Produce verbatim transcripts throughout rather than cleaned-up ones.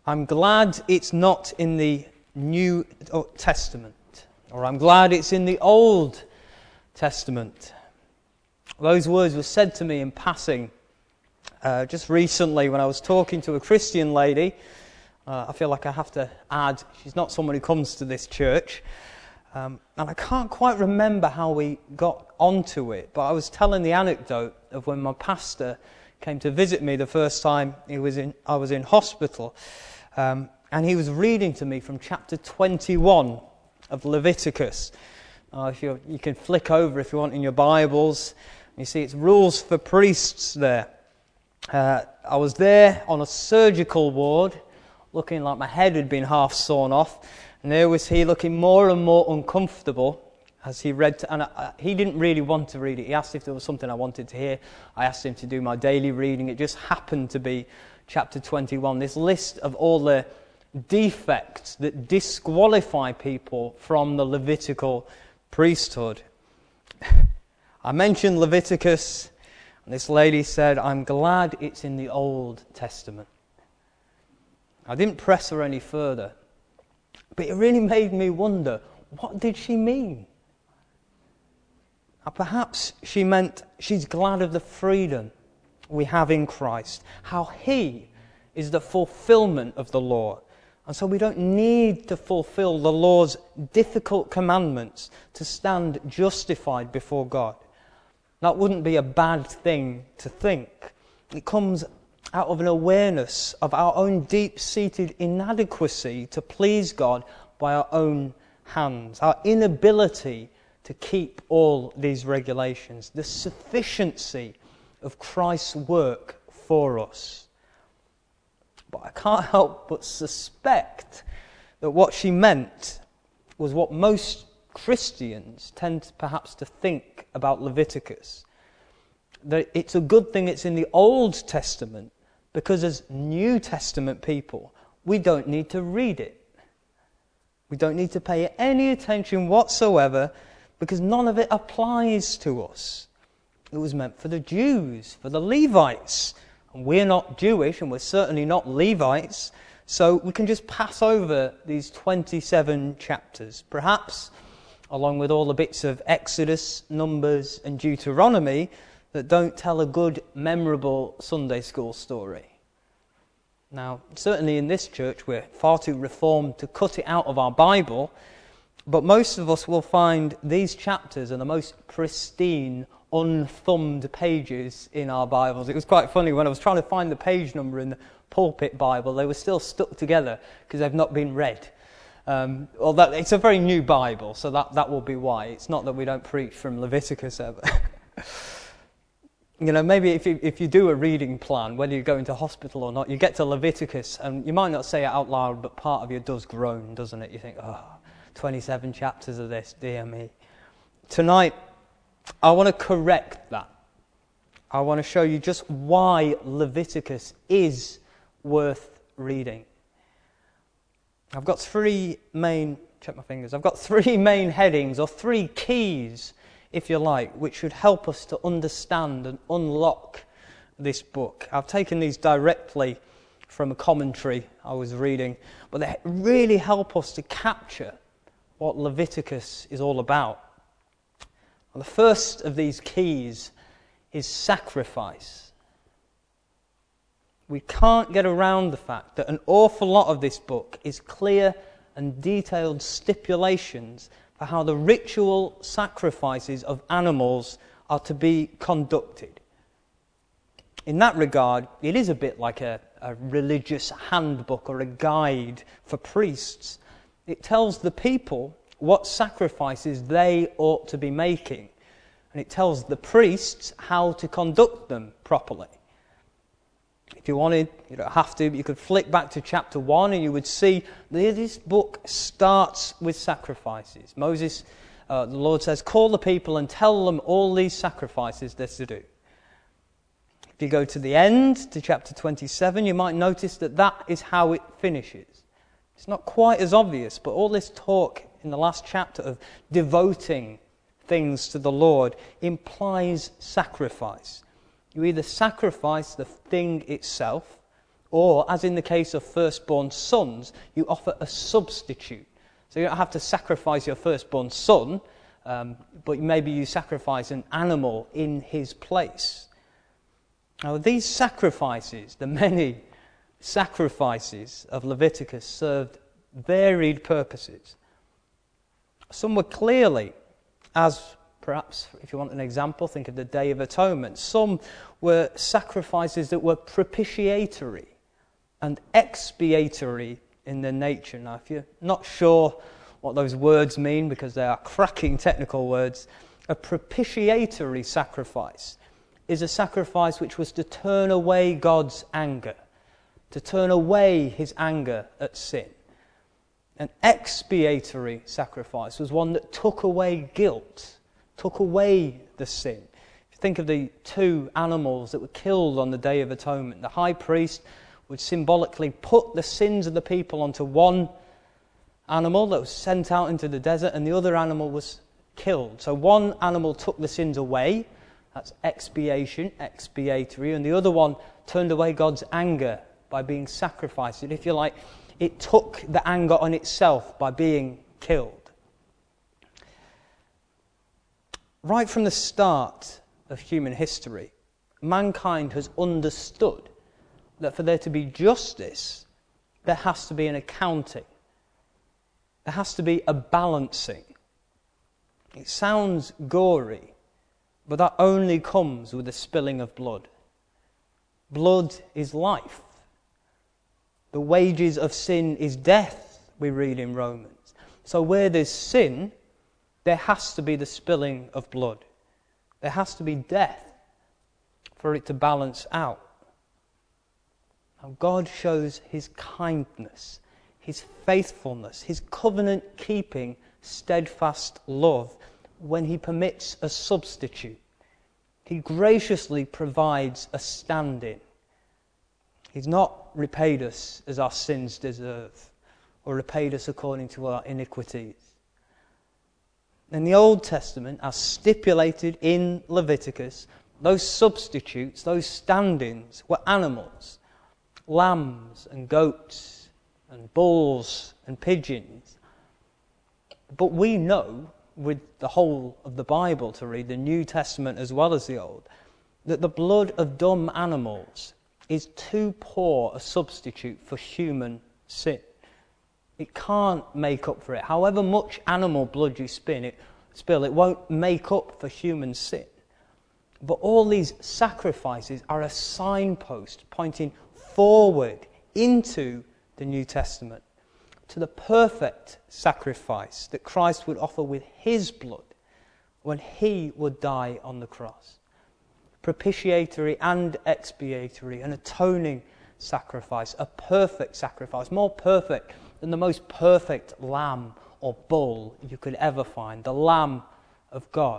I'm glad it's not in the New Testament, or I'm glad it's in the Old Testament. Those words were said to me in passing uh, just recently when I was talking to a Christian lady. Uh, I feel like I have to add, she's not someone who comes to this church. Um, and I can't quite remember how we got onto it, but I was telling the anecdote of when my pastor came to visit me the first time he was in, I was in hospital. Um, and he was reading to me from chapter twenty-one of Leviticus. Uh, if you you can flick over if you want in your Bibles. You see it's rules for priests there. Uh, I was there on a surgical ward, looking like my head had been half sawn off. And there was he looking more and more uncomfortable as he read. To, and I, he didn't really want to read it. He asked if there was something I wanted to hear. I asked him to do my daily reading. It just happened to be chapter twenty-one, this list of all the defects that disqualify people from the Levitical priesthood. I mentioned Leviticus, and this lady said, I'm glad it's in the Old Testament. I didn't press her any further, but it really made me wonder, what did she mean? Or perhaps she meant she's glad of the freedom we have in Christ, how He is the fulfillment of the law. And so we don't need to fulfill the law's difficult commandments to stand justified before God. That wouldn't be a bad thing to think. It comes out of an awareness of our own deep-seated inadequacy to please God by our own hands, our inability to keep all these regulations, the sufficiency of Christ's work for us. But I can't help but suspect that what she meant was what most Christians tend perhaps to think about Leviticus. That it's a good thing it's in the Old Testament, because as New Testament people, we don't need to read it. We don't need to pay any attention whatsoever, because none of it applies to us. It was meant for the Jews, for the Levites. And we're not Jewish, and we're certainly not Levites, so we can just pass over these twenty-seven chapters. Perhaps, along with all the bits of Exodus, Numbers, and Deuteronomy that don't tell a good, memorable Sunday school story. Now, certainly in this church, we're far too reformed to cut it out of our Bible, but most of us will find these chapters are the most pristine, unthumbed pages in our Bibles. It was quite funny when I was trying to find the page number in the pulpit Bible, they were still stuck together because they've not been read. Um, well, that, it's a very new Bible, so that, that will be why. It's not that we don't preach from Leviticus ever. You know, maybe if you, if you do a reading plan, whether you go into hospital or not, you get to Leviticus, and you might not say it out loud, but part of you does groan, doesn't it? You think, oh, twenty-seven chapters of this, dear me. Tonight, I want to correct that. I want to show you just why Leviticus is worth reading. I've got three main, check my fingers, I've got three main headings, or three keys, if you like, which should help us to understand and unlock this book. I've taken these directly from a commentary I was reading, but they really help us to capture what Leviticus is all about. Well, the first of these keys is sacrifice. We can't get around the fact that an awful lot of this book is clear and detailed stipulations for how the ritual sacrifices of animals are to be conducted. In that regard, it is a bit like a, a religious handbook or a guide for priests. It tells the people what sacrifices they ought to be making, and it tells the priests how to conduct them properly. If you wanted, you don't have to, but you could flick back to chapter one and you would see that this book starts with sacrifices. Moses, uh, the Lord says, call the people and tell them all these sacrifices they're to do. If you go to the end, to chapter twenty-seven, you might notice that that is how it finishes. It's not quite as obvious, but all this talk in the last chapter of devoting things to the Lord implies sacrifice. You either sacrifice the thing itself, Or, as in the case of firstborn sons, you offer a substitute. So you don't have to sacrifice your firstborn son, um, but maybe you sacrifice an animal in his place. Now, these sacrifices, the many sacrifices of Leviticus, served varied purposes. Some were clearly, as perhaps, if you want an example, think of the Day of Atonement. Some were sacrifices that were propitiatory and expiatory in their nature. Now, if you're not sure what those words mean, because they are cracking technical words, a propitiatory sacrifice is a sacrifice which was to turn away God's anger, to turn away his anger at sin. An expiatory sacrifice was one that took away guilt, took away the sin. If you think of the two animals that were killed on the Day of Atonement, the high priest would symbolically put the sins of the people onto one animal that was sent out into the desert, and the other animal was killed. So one animal took the sins away, that's expiation, expiatory, and the other one turned away God's anger by being sacrificed. And if you like, it took the anger on itself by being killed. Right from the start of human history, mankind has understood that for there to be justice, there has to be an accounting. There has to be a balancing. It sounds gory, but that only comes with the spilling of blood. Blood is life. The wages of sin is death, we read in Romans. So where there's sin, there has to be the spilling of blood. There has to be death for it to balance out. Now God shows his kindness, his faithfulness, his covenant-keeping, steadfast love when he permits a substitute. He graciously provides a stand-in. He's not repaid us as our sins deserve, or repaid us according to our iniquities. In the Old Testament, as stipulated in Leviticus, those substitutes, those stand-ins, were animals, lambs and goats and bulls and pigeons. But we know, with the whole of the Bible to read, the New Testament as well as the Old, that the blood of dumb animals is too poor a substitute for human sin. It can't make up for it. However much animal blood you spin it, spill, it won't make up for human sin. But all these sacrifices are a signpost pointing forward into the New Testament, to the perfect sacrifice that Christ would offer with his blood when he would die on the cross. Propitiatory and expiatory, an atoning sacrifice, a perfect sacrifice, more perfect than the most perfect lamb or bull you could ever find, the Lamb of God.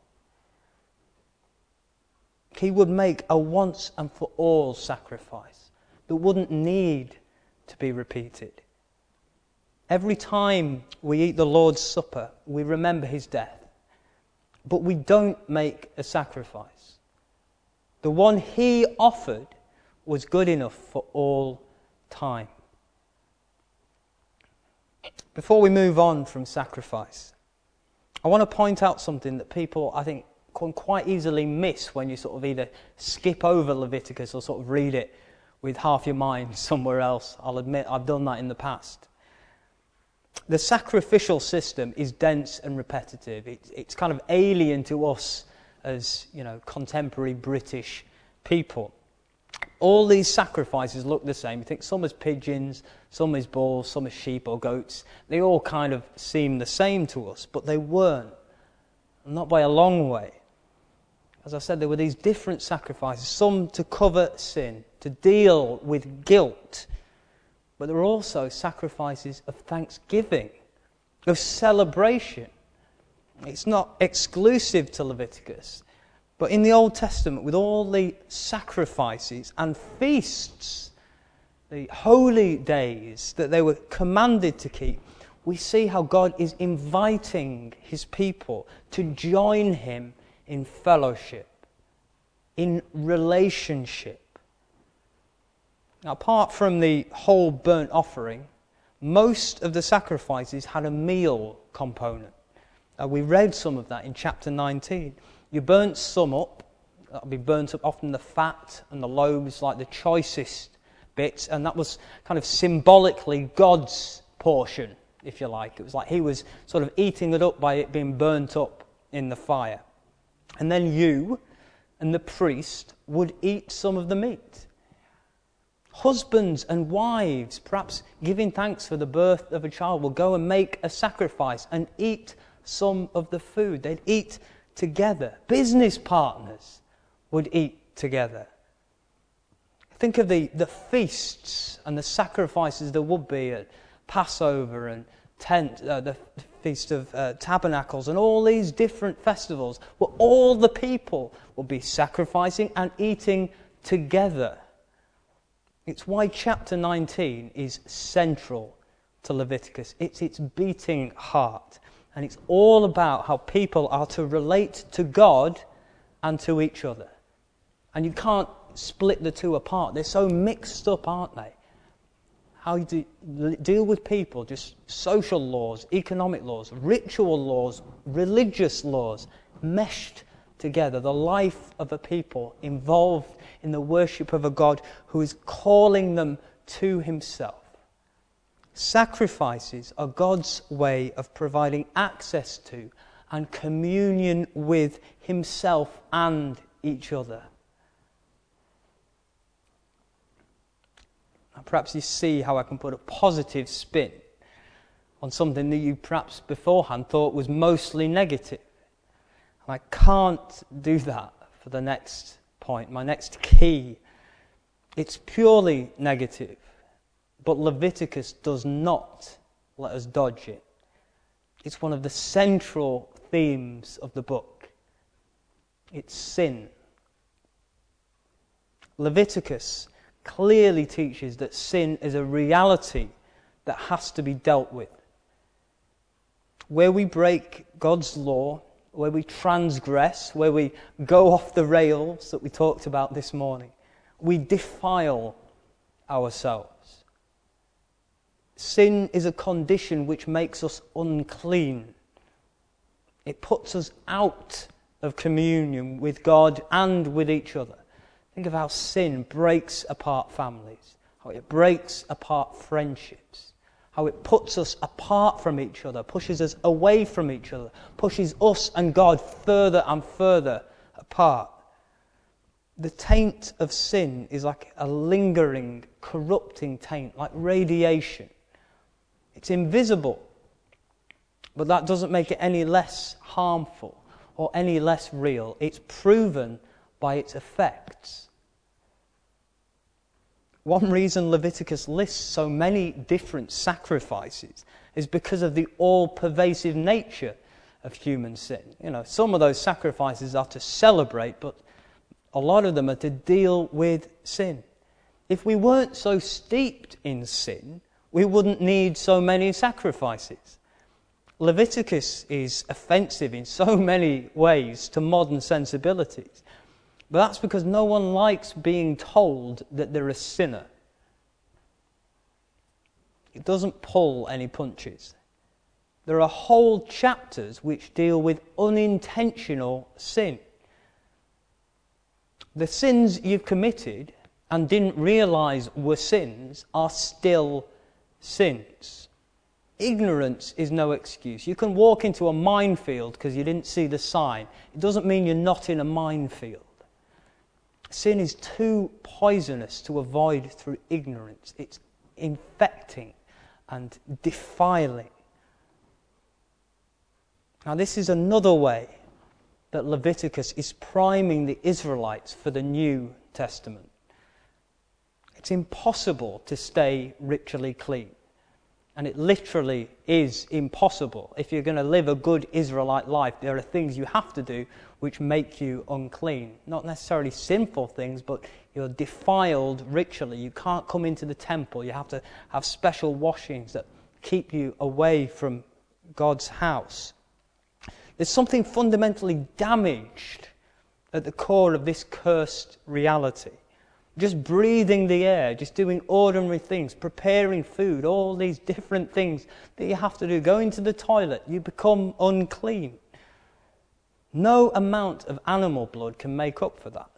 He would make a once and for all sacrifice that wouldn't need to be repeated. Every time we eat the Lord's Supper, we remember his death, but we don't make a sacrifice. The one he offered was good enough for all time. Before we move on from sacrifice, I want to point out something that people, I think, can quite easily miss when you sort of either skip over Leviticus or sort of read it with half your mind somewhere else. I'll admit I've done that in the past. The sacrificial system is dense and repetitive. It, it's kind of alien to us as, you know, contemporary British people. All these sacrifices look the same. You think some as pigeons, some as bulls, some as sheep or goats. They all kind of seem the same to us, but they weren't. Not by a long way. As I said, there were these different sacrifices, some to cover sin, to deal with guilt. But there were also sacrifices of thanksgiving, of celebration. It's not exclusive to Leviticus. But in the Old Testament, with all the sacrifices and feasts, the holy days that they were commanded to keep, we see how God is inviting his people to join him in fellowship, in relationship. Now, apart from the whole burnt offering, most of the sacrifices had a meal component. Uh, we read some of that in chapter nineteen. You burnt some up. That would be burnt up, often the fat and the lobes, like the choicest bits, and that was kind of symbolically God's portion, if you like. It was like he was sort of eating it up by it being burnt up in the fire. And then you and the priest would eat some of the meat. Husbands and wives, perhaps giving thanks for the birth of a child, will go and make a sacrifice and eat some of the food. They'd eat together. Business partners would eat together. Think of the, the feasts and the sacrifices there would be at Passover and tent, uh, the Feast of uh, Tabernacles and all these different festivals where all the people will be sacrificing and eating together. It's why chapter nineteen is central to Leviticus. It's its beating heart. And it's all about how people are to relate to God and to each other. And you can't split the two apart. They're so mixed up, aren't they? How you do, deal with people, just social laws, economic laws, ritual laws, religious laws, meshed together. The life of a people involved in the worship of a God who is calling them to himself. Sacrifices are God's way of providing access to and communion with himself and each other. Now, perhaps you see how I can put a positive spin on something that you perhaps beforehand thought was mostly negative. And I can't do that for the next point, my next key. It's purely negative. But Leviticus does not let us dodge it. It's one of the central themes of the book. It's sin. Leviticus clearly teaches that sin is a reality that has to be dealt with. Where we break God's law, where we transgress, where we go off the rails that we talked about this morning, we defile ourselves. Sin is a condition which makes us unclean. It puts us out of communion with God and with each other. Think of how sin breaks apart families, how it breaks apart friendships, how it puts us apart from each other, pushes us away from each other, pushes us and God further and further apart. The taint of sin is like a lingering, corrupting taint, like radiation. It's invisible, but that doesn't make it any less harmful or any less real. It's proven by its effects. One reason Leviticus lists so many different sacrifices is because of the all-pervasive nature of human sin. You know, some of those sacrifices are to celebrate, but a lot of them are to deal with sin. If we weren't so steeped in sin, we wouldn't need so many sacrifices. Leviticus is offensive in so many ways to modern sensibilities. But that's because no one likes being told that they're a sinner. It doesn't pull any punches. There are whole chapters which deal with unintentional sin. The sins you've committed and didn't realize were sins are still sins. Ignorance is no excuse. You can walk into a minefield because you didn't see the sign. It doesn't mean you're not in a minefield. Sin is too poisonous to avoid through ignorance. It's infecting and defiling. Now, this is another way that Leviticus is priming the Israelites for the New Testament. It's impossible to stay ritually clean. And it literally is impossible. If you're going to live a good Israelite life, there are things you have to do which make you unclean. Not necessarily sinful things, but you're defiled ritually. You can't come into the temple. You have to have special washings that keep you away from God's house. There's something fundamentally damaged at the core of this cursed reality. just breathing the air, just doing ordinary things, preparing food, all these different things that you have to do. Going to the toilet, you become unclean. No amount of animal blood can make up for that.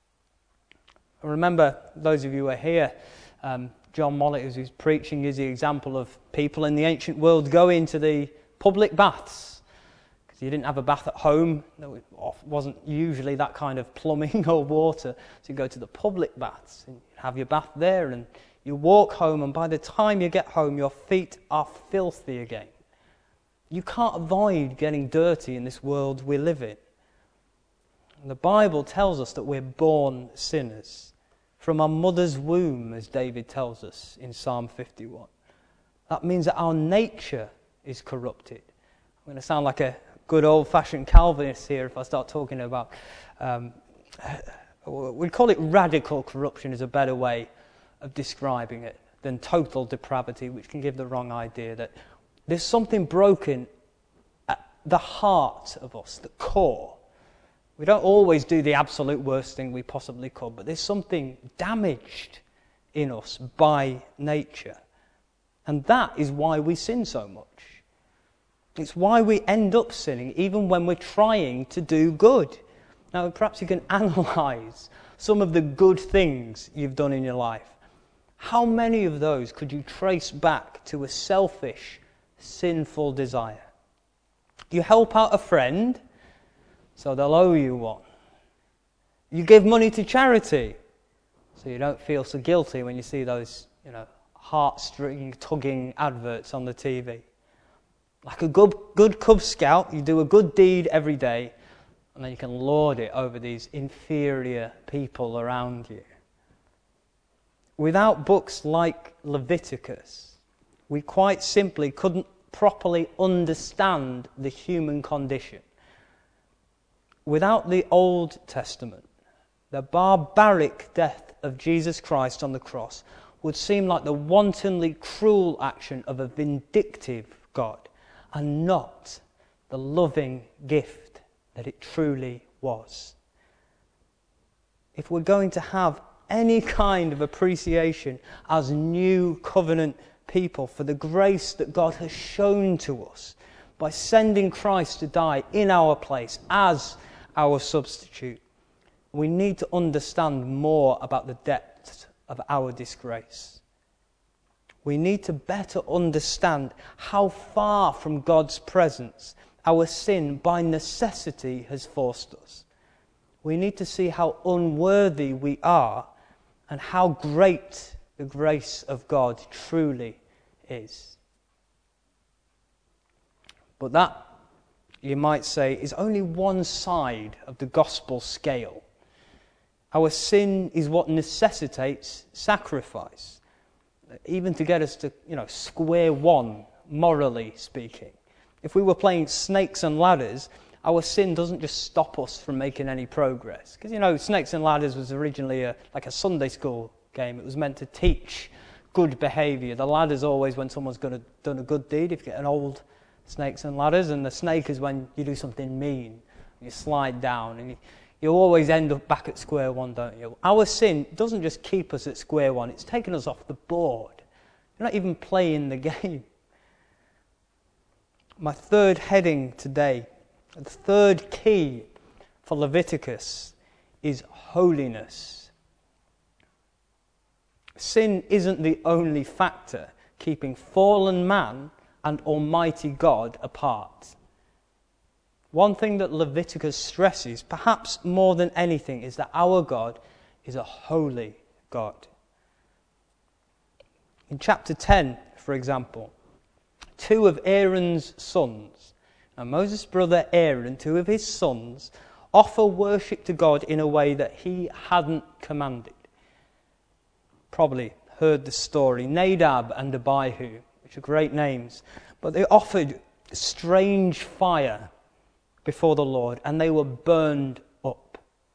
I remember, those of you who are here, um, John Mollett, as he's preaching, is the example of people in the ancient world going to the public baths. Because you didn't have a bath at home, there wasn't usually that kind of plumbing or water. So you go to the public baths and have your bath there, and you walk home, and by the time you get home, your feet are filthy again. You can't avoid getting dirty in this world we live in. And the Bible tells us that we're born sinners. From our mother's womb, as David tells us in Psalm fifty-one. That means that our nature is corrupted. I'm going to sound like a good old-fashioned Calvinist here if I start talking about... Um, we'd call it radical corruption is a better way of describing it than total depravity, which can give the wrong idea that there's something broken at the heart of us, the core. We don't always do the absolute worst thing we possibly could, but there's something damaged in us by nature. And that is why we sin so much. It's why we end up sinning even when we're trying to do good. Now, perhaps you can analyse some of the good things you've done in your life. How many of those could you trace back to a selfish, sinful desire? You help out a friend, so they'll owe you one. You give money to charity, so you don't feel so guilty when you see those, you know, heartstring tugging adverts on the T V. Like a good, good Cub Scout, you do a good deed every day, and then you can lord it over these inferior people around you. Without books like Leviticus, we quite simply couldn't properly understand the human condition. Without the Old Testament, the barbaric death of Jesus Christ on the cross would seem like the wantonly cruel action of a vindictive God, and not the loving gift that it truly was. If we're going to have any kind of appreciation as new covenant people for the grace that God has shown to us by sending Christ to die in our place as our substitute, we need to understand more about the depth of our disgrace. We need to better understand how far from God's presence our sin by necessity has forced us. We need to see how unworthy we are and how great the grace of God truly is. But that, you might say, is only one side of the gospel scale. Our sin is what necessitates sacrifice, even to get us to, you know, square one, morally speaking. If we were playing snakes and ladders, our sin doesn't just stop us from making any progress. Because, you know, Snakes and Ladders was originally a, like a Sunday school game. It was meant to teach good behaviour. The ladder's always when someone's gonna, done a good deed. If you get an old Snakes and Ladders, and the snake is when you do something mean. You slide down, and you, you always end up back at square one, don't you? Our sin doesn't just keep us at square one. It's taken us off the board. You're not even playing the game. My third heading today, the third key for Leviticus, is holiness. Sin isn't the only factor keeping fallen man and Almighty God apart. One thing that Leviticus stresses, perhaps more than anything, is that our God is a holy God. In chapter ten, for example, two of Aaron's sons, and Moses' brother Aaron, two of his sons, offer worship to God in a way that he hadn't commanded. Probably heard the story, Nadab and Abihu, which are great names, but they offered strange fire before the Lord, and they were burned up.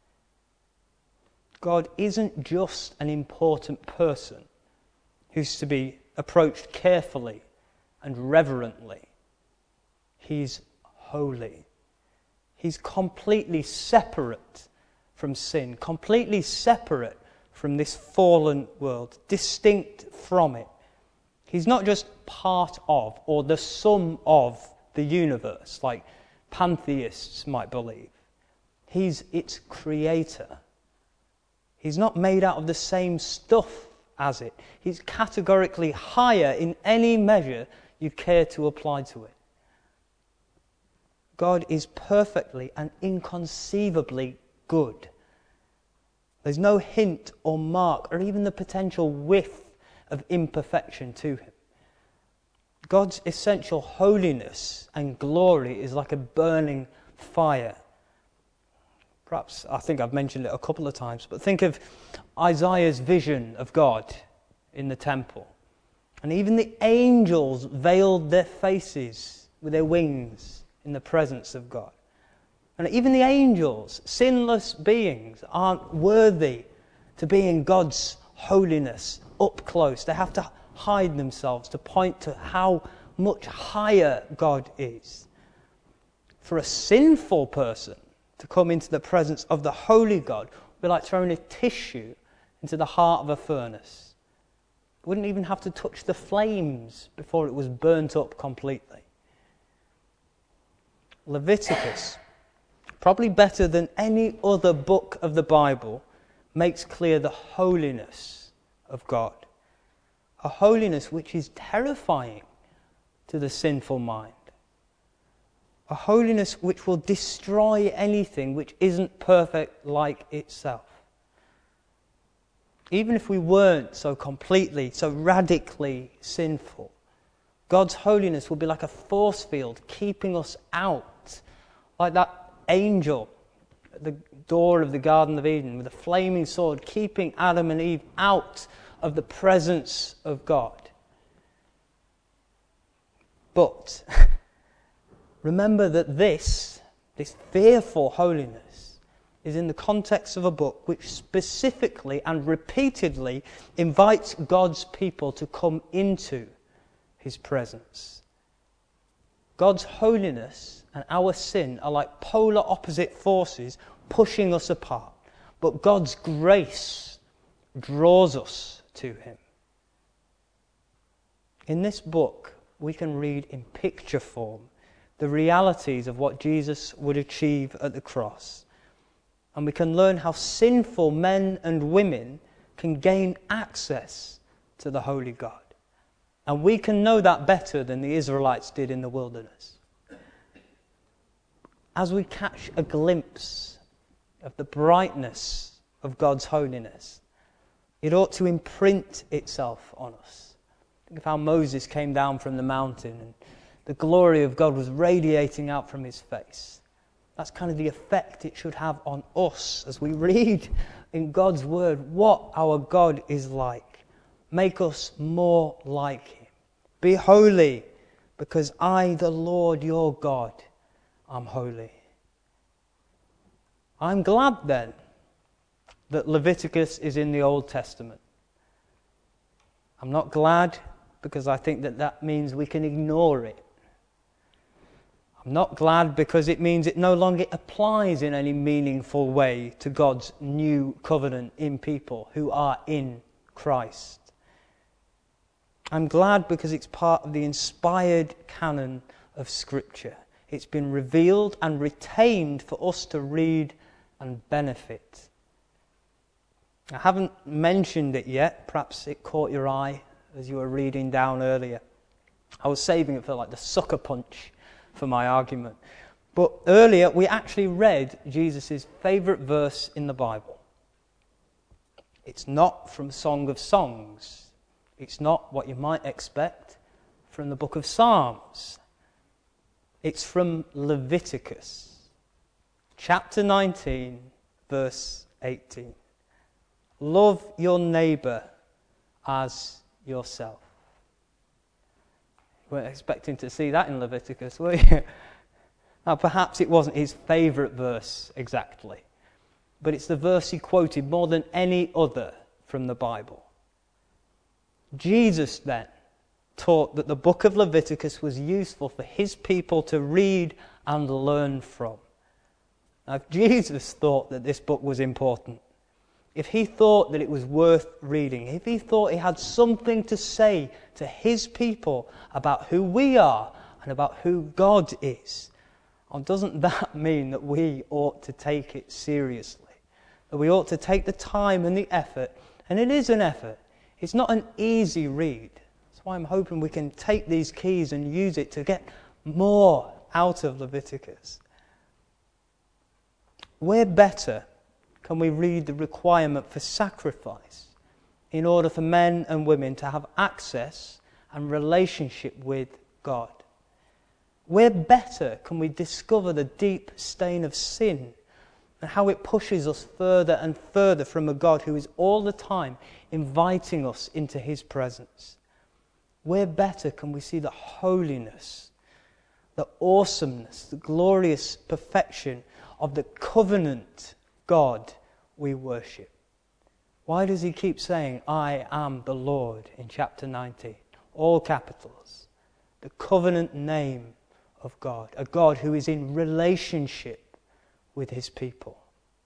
God isn't just an important person who's to be approached carefully and reverently. He's holy. He's completely separate from sin, completely separate from this fallen world, distinct from it. He's not just part of or the sum of the universe, like pantheists might believe. He's its creator. He's not made out of the same stuff as it. He's categorically higher in any measure you care to apply to it. God is perfectly and inconceivably good. There's no hint or mark or even the potential whiff of imperfection to him. God's essential holiness and glory is like a burning fire. Perhaps, I think I've mentioned it a couple of times, but think of Isaiah's vision of God in the temple. And even the angels veiled their faces with their wings in the presence of God. And even the angels, sinless beings, aren't worthy to be in God's holiness up close. They have to hide themselves to point to how much higher God is. For a sinful person to come into the presence of the holy God would be like throwing a tissue into the heart of a furnace. It wouldn't even have to touch the flames before it was burnt up completely. Leviticus, probably better than any other book of the Bible, makes clear the holiness of God. A holiness which is terrifying to the sinful mind. A holiness which will destroy anything which isn't perfect like itself. Even if we weren't so completely, so radically sinful, God's holiness will be like a force field keeping us out, like that angel at the door of the Garden of Eden with a flaming sword, keeping Adam and Eve out of the presence of God. But remember that this, this fearful holiness is in the context of a book which specifically and repeatedly invites God's people to come into his presence. God's holiness and our sin are like polar opposite forces pushing us apart. But God's grace draws us to him. In this book, we can read in picture form the realities of what Jesus would achieve at the cross. And we can learn how sinful men and women can gain access to the holy God. And we can know that better than the Israelites did in the wilderness. As we catch a glimpse of the brightness of God's holiness, it ought to imprint itself on us. Think of how Moses came down from the mountain and the glory of God was radiating out from his face. That's kind of the effect it should have on us as we read in God's word what our God is like. Make us more like him. Be holy, because I, the Lord your God, am holy. I'm glad then that Leviticus is in the Old Testament. I'm not glad because I think that that means we can ignore it. I'm not glad because it means it no longer applies in any meaningful way to God's new covenant in people who are in Christ. I'm glad because it's part of the inspired canon of Scripture. It's been revealed and retained for us to read and benefit. I haven't mentioned it yet. Perhaps it caught your eye as you were reading down earlier. I was saving it for like the sucker punch for my argument. But earlier we actually read Jesus' favourite verse in the Bible. It's not from Song of Songs. It's not what you might expect from the book of Psalms. It's from Leviticus, chapter nineteen, verse eighteen. Love your neighbour as yourself. You weren't expecting to see that in Leviticus, were you? Now, perhaps it wasn't his favourite verse exactly, but it's the verse he quoted more than any other from the Bible. Jesus then taught that the book of Leviticus was useful for his people to read and learn from. Now, if Jesus thought that this book was important, if he thought that it was worth reading, if he thought he had something to say to his people about who we are and about who God is, or doesn't that mean that we ought to take it seriously? That we ought to take the time and the effort, and it is an effort. It's not an easy read. That's why I'm hoping we can take these keys and use it to get more out of Leviticus. Where better can we read the requirement for sacrifice in order for men and women to have access and relationship with God? Where better can we discover the deep stain of sin and how it pushes us further and further from a God who is all the time inviting us into his presence? Where better can we see the holiness, the awesomeness, the glorious perfection of the covenant God we worship? Why does he keep saying, I am the Lord, in chapter nineteen? All capitals. The covenant name of God. A God who is in relationship with his people.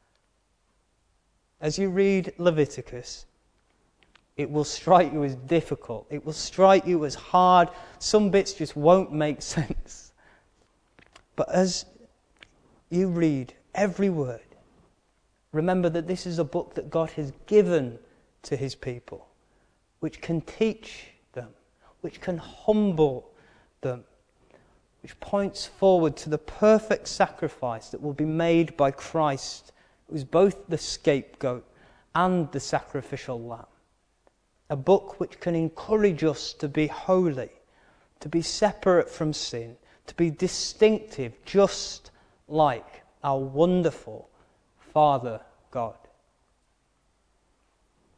As you read Leviticus, it will strike you as difficult. It will strike you as hard. Some bits just won't make sense. But as you read every word, remember that this is a book that God has given to his people, which can teach them, which can humble them, which points forward to the perfect sacrifice that will be made by Christ, who is both the scapegoat and the sacrificial lamb. A book which can encourage us to be holy, to be separate from sin, to be distinctive, just like our wonderful Father God.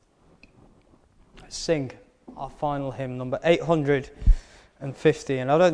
Let's sing our final hymn, number eight hundred fifty. And I don't